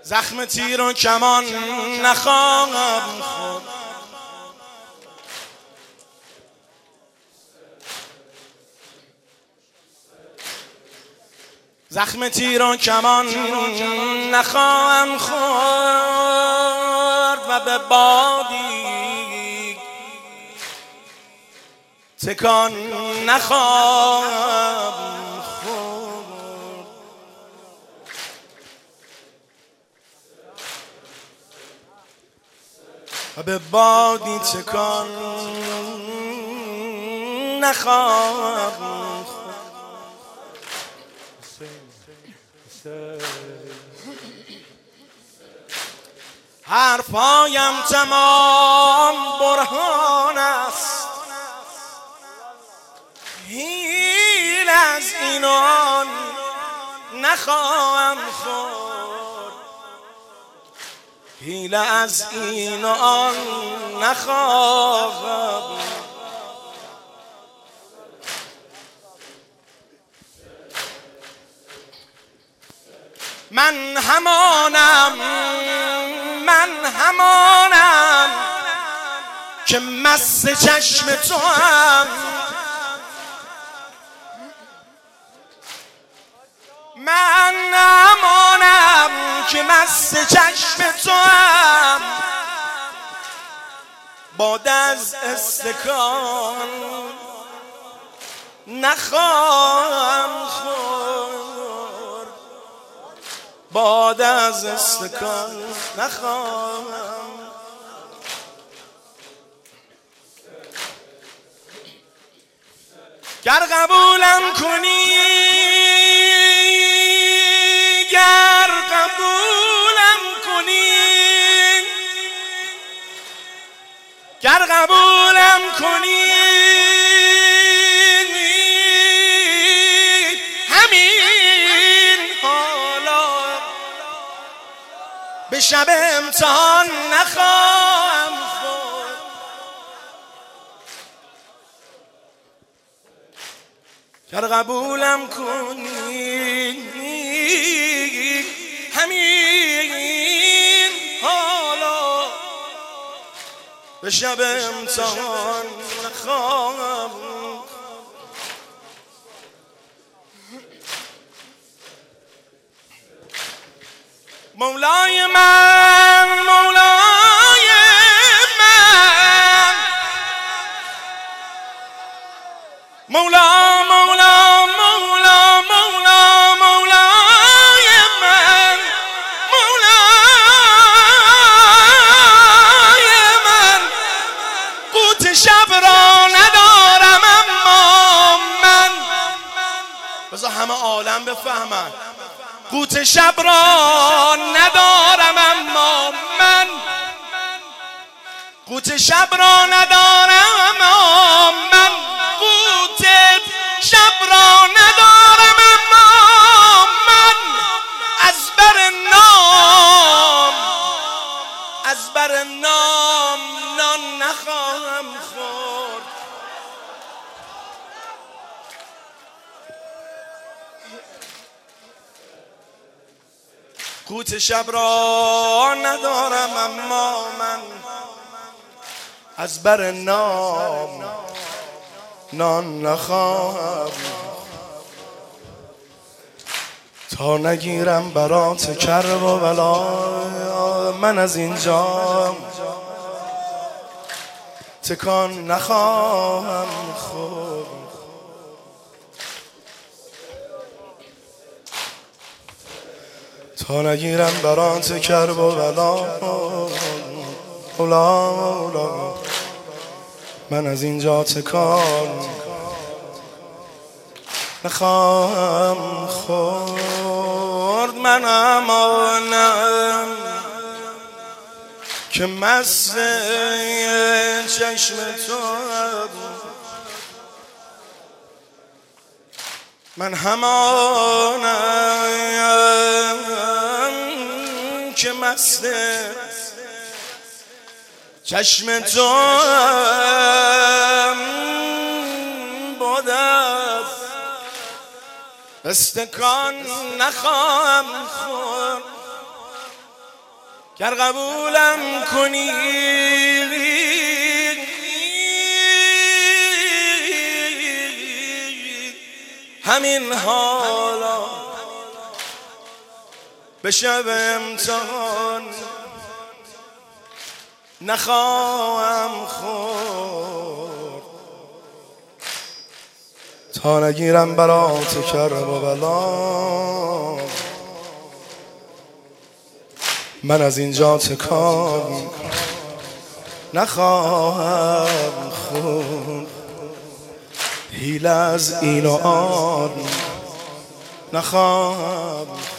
زخم تیر و کمان نخواهم خورد. زخم تیر و کمان نخواهم خورد و به بادی تکان نخواهم خورد. و به بادی تکان نخواهم خورد. حرفایم تمام برهان است، هیل از این و آن نخواهم خورد. هیل از این و آن نخواهم. من همانم که مست چشم تو هم. من همانم که مست چشم تو هم. باد از استکان نخواهم خورد. باد از استکان نخواهم. گر قبولم کنی، گر قبولم کنی، گر قبولم کنی، همین حالا به شب امتحان نخواهم خورد. گر قبولم کنی، همین حالا به شب امتحان نخواهم. مولای من، مولای من، مولا مولا مولا مولا مولای من، مولای من. قوت شب را ندارم اما من. بذار همه عالم بفهمن. قوت شب را ندارم اما من. قوت شب را ندارم اما من. قوت شب را ندارم اما من. از بر نام نان نخواهم خورد. قوت شب را ندارم اما من. از بر نام نان نخواهم تا نگیرم برات کرب و بلا. من از اینجا تکان نخواهم خورد. تا نگیرم برات کرب و بلا. اولا من از اینجا تکان نخواهم خورد. من همانم که مست چشم تو هم. من همانم که مست چشم تو هم. بادت استکان نخواهم خورد. گر قبولم کنی همین حالا به شب امتحان نخواهم خورد تا نگیرم برات کرب و بلا. من از اینجا تکان نخواهم خورد، حیله از این و آن نخواهم